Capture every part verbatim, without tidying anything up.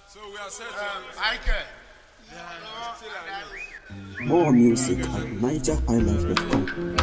So we are set. I can. More music at niger highlife dot com.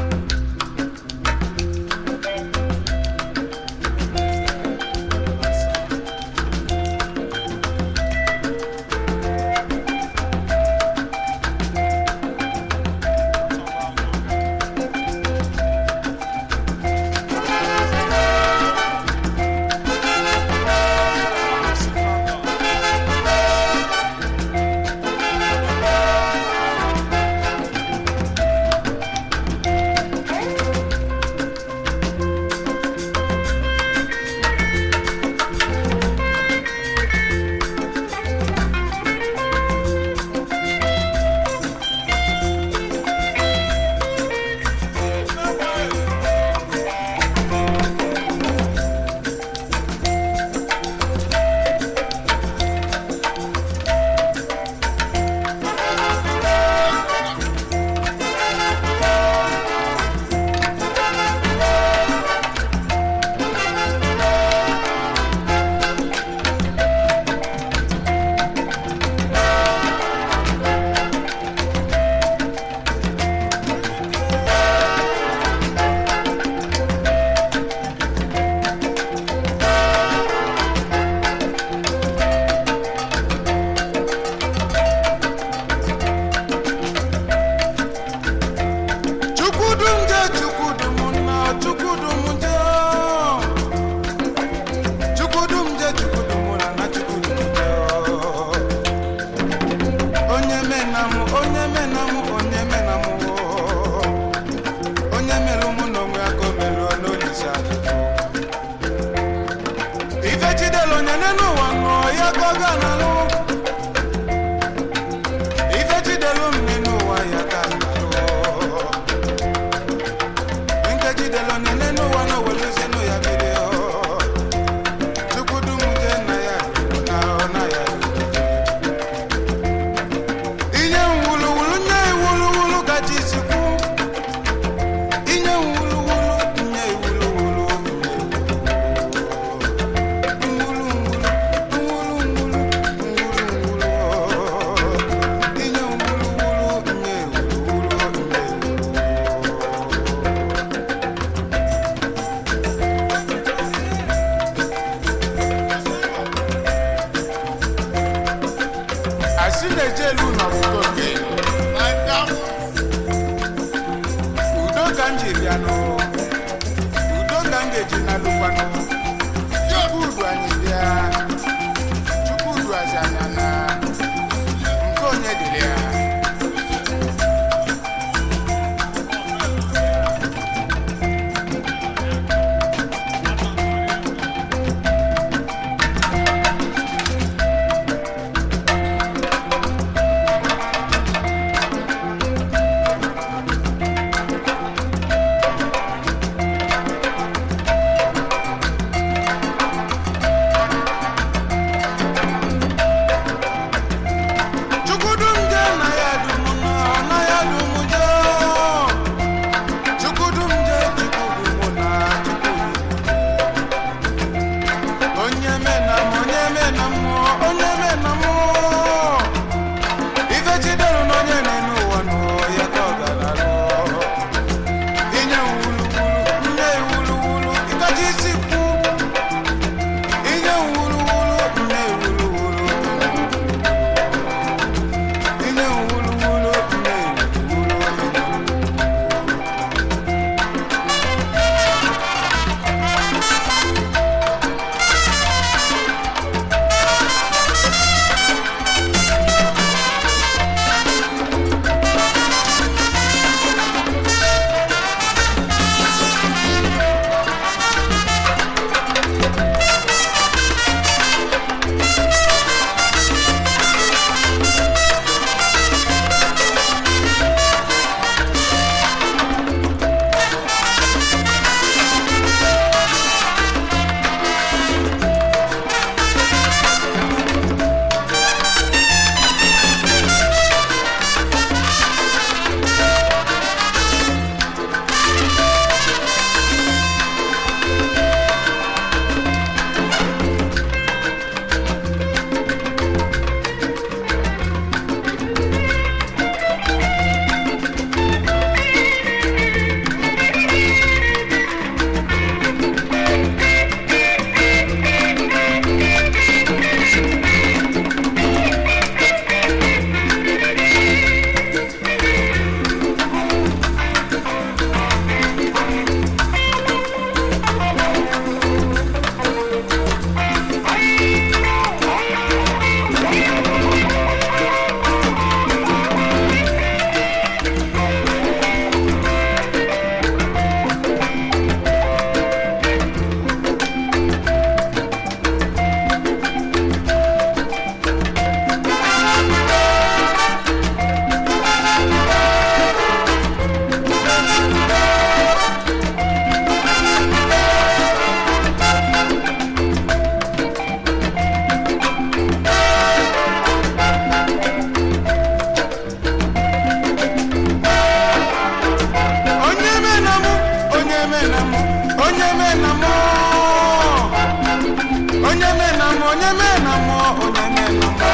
onye mena mo onye mena mo onye mena mo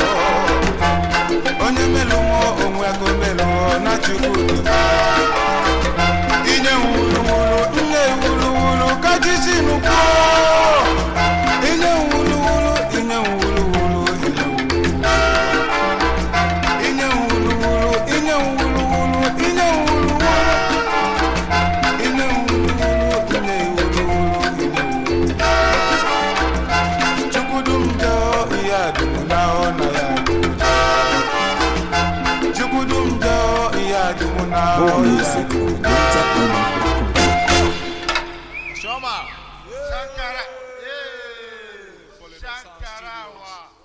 onye melu mo onwe go melu na chukwu inye wulu wulu inye wulu wulu kajisi nuko inye wulu wulu inye wulu wulu inye wulu wulu inye wulu wulu inye wulu wulu inye wulu wulu inye wulu wulu chukudum jo ya dumuna ona ya chukudum jo ya dumuna More ona music on niger high life dot com. Shoma. Shankara. Yeah. Shankara.